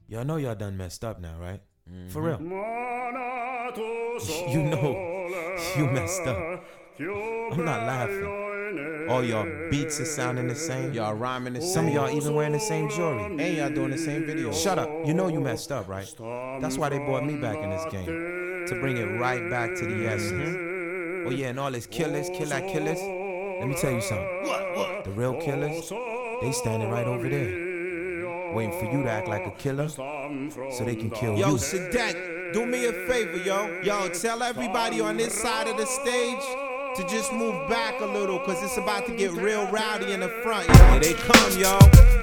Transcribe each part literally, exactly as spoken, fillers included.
Y'all know y'all done messed up now, right? Mm-hmm. For real. You know you messed up. I'm not laughing. All y'all beats are sounding the same. Y'all rhyming the same. Some of y'all even wearing the same jewelry. And y'all doing the same video. Shut up. You know you messed up, right? That's why they brought me back in this game. To bring it right back to the essence. Mm-hmm. Oh yeah, and all this killers, killer killers. Let me tell you something. What? What? The real killers, they standing right over there. Waiting for you to act like a killer so they can kill yo, you. Yo, Sadak, do me a favor, yo. Yo, tell everybody on this side of the stage to just move back a little, cause it's about to get real rowdy in the front. Here they come, yo.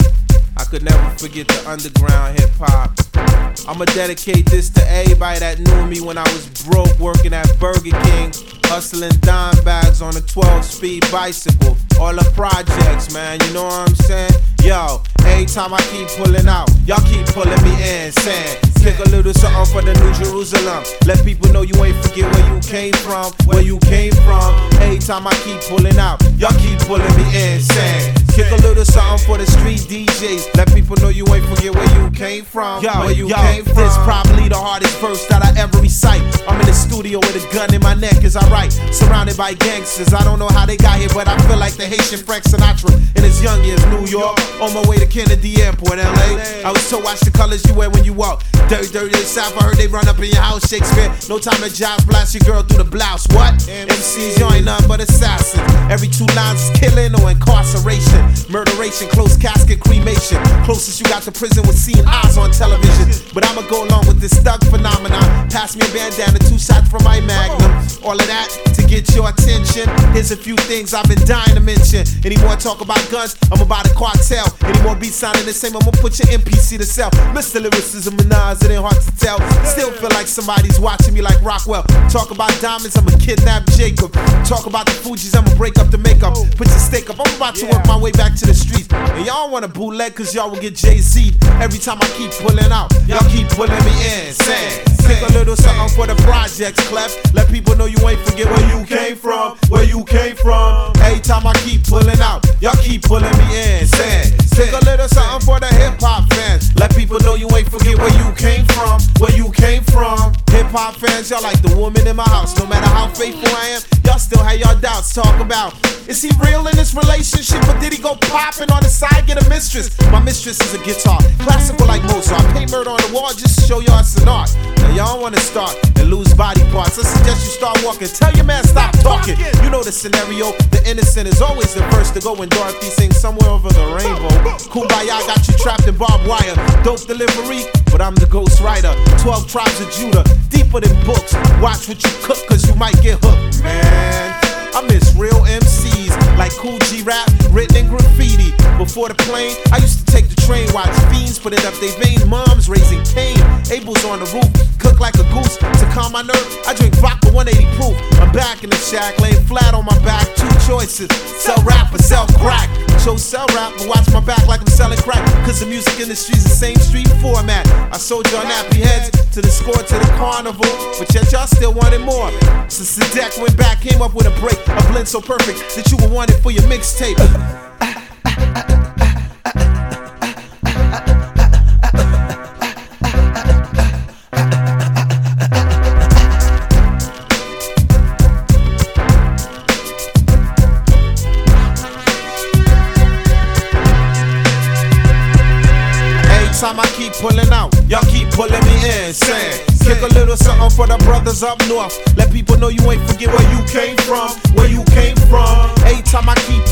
I could never forget the underground hip hop. I'ma dedicate this to everybody that knew me when I was broke working at Burger King, hustling dime bags on a twelve speed bicycle. All the projects, man, you know what I'm saying? Yo, every time I keep pulling out, y'all keep pulling me in, saying, kick a little something for the New Jerusalem. Let people know you ain't forget where you came from, where you came from. Every time I keep pulling out, y'all keep pulling me in, saying, kick a little something for the street D Js. Let people know you ain't forget where you came from, yo, where you yo, came from. This probably the hardest verse that I ever recite. I'm in the studio with a gun in my neck as I write, surrounded by gangsters. I don't know how they got here, but I feel like the Haitian Frank Sinatra in his young years. New York, on my way to Kennedy Airport, L A. I was told watch the colors you wear when you walk. Dirty, dirty in the South, I heard they run up in your house. Shakespeare, no time to jive, blast your girl through the blouse. What? M Cs, you ain't nothing but assassins. Every two lines is killing or incarceration, murderation, close casket, cremation. Closest you got to prison was seeing eyes on television. But I'ma go along with this thug phenomenon. Pass me a bandana, two shots from my Magnum. All of that to get your attention. Here's a few things I've been dying to mention. Any more talk about guns, I'm about a cartel. Any more beats sounding the same, I'ma put your M P C to sell. Mister Lyricism and Nas, it ain't hard to tell. Still feel like somebody's watching me like Rockwell. Talk about diamonds, I'ma kidnap Jacob. Talk about the Fugees, I'ma break up the makeup. Put your stake up, I'm about to work my way back to the streets. And y'all wanna bootleg cause y'all will get Jay-Z. Every time I keep pulling out, y'all keep pulling me in, saying, pick a little something for the projects, Clef. Let people know you ain't forget where you came from, where you came from. Every time I keep pulling out, y'all keep pulling me in, saying, pick a little something for the hip hop fans. Let people know you ain't forget where you came from, where you came from. Hip hop fans, y'all like the woman in my house. No matter how faithful I am, y'all still have y'all doubts. Talk about, is he real in this relationship, or did he go popping on the side, get a mistress? My mistress is a guitar, classical like Mozart. Paint murder on the wall just to show y'all it's an art. Now y'all wanna start and lose body parts. I suggest you start walking. Tell your man stop talking. You know the scenario. The innocent is always the first to go when Dorothy sings Somewhere Over the Rainbow. Kumbaya got you trapped in barbed wire. Dope delivery, but I'm the ghost writer. Twelve tribes of Judah, deeper than books. Watch what you cook, cause you might get hooked, man. I miss real M Cs like Cool G Rap, written in graffiti. Before the plane, I used to take the train, watch fiends put it up they vein. Moms raising Cain, Abel's on the roof, cook like a goose. To calm my nerve, I drink vodka one eighty proof. I'm back in the shack, laying flat on my back. Two choices, sell rap or sell crack. Chose sell rap, but watch my back like I'm selling crack. Cause the music industry's the same street format. I sold y'all nappy heads to the score to the carnival, but yet y'all still wanted more. Since the deck went back, came up with a break. A blend so perfect that you would want it for your mixtape. Time I keep pulling out, y'all keep pulling me in, saying, kick a little something for the brothers up north. Let people know you ain't forget where you came from, where you came from. Every time I keep